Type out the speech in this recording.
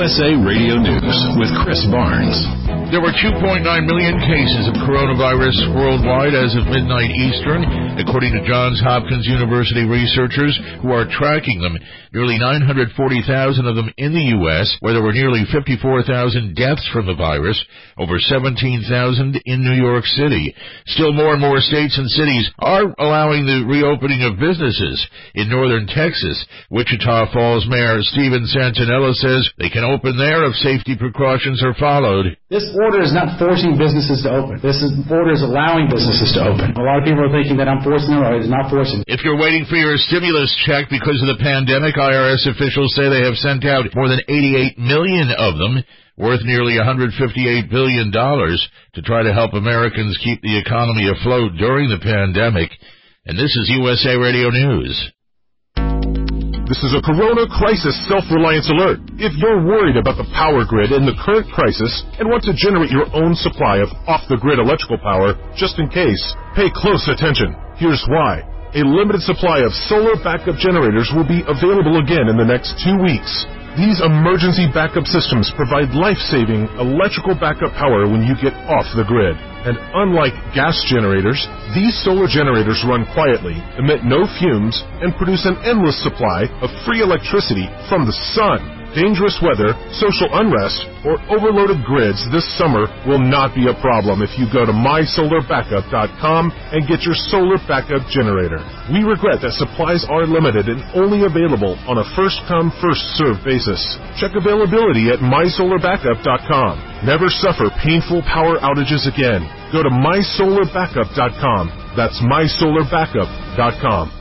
USA Radio News with Chris Barnes. There were 2.9 million cases of coronavirus worldwide as of midnight Eastern, according to Johns Hopkins University researchers who are tracking them. Nearly 940,000 of them in the U.S., where there were nearly 54,000 deaths from the virus, over 17,000 in New York City. Still more and more states and cities are allowing the reopening of businesses. In northern Texas, Wichita Falls Mayor Steven Santinella says they can open there if safety precautions are followed. This order is not forcing businesses to open. This order is allowing businesses to open. A lot of people are thinking that I'm forcing them. It is not forcing. If you're waiting for your stimulus check because of the pandemic, IRS officials say they have sent out more than 88 million of them, worth nearly $158 billion, to try to help Americans keep the economy afloat during the pandemic. And this is USA Radio News. This is a Corona Crisis Self-Reliance Alert. If you're worried about the power grid in the current crisis and want to generate your own supply of off-the-grid electrical power, just in case, pay close attention. Here's why. A limited supply of solar backup generators will be available again in the next 2 weeks. These emergency backup systems provide life-saving electrical backup power when you get off the grid. And unlike gas generators, these solar generators run quietly, emit no fumes, and produce an endless supply of free electricity from the sun. Dangerous weather, social unrest, or overloaded grids this summer will not be a problem if you go to mysolarbackup.com and get your solar backup generator. We regret that supplies are limited and only available on a first-come, first-served basis. Check availability at mysolarbackup.com. Never suffer painful power outages again. Go to mysolarbackup.com. That's mysolarbackup.com.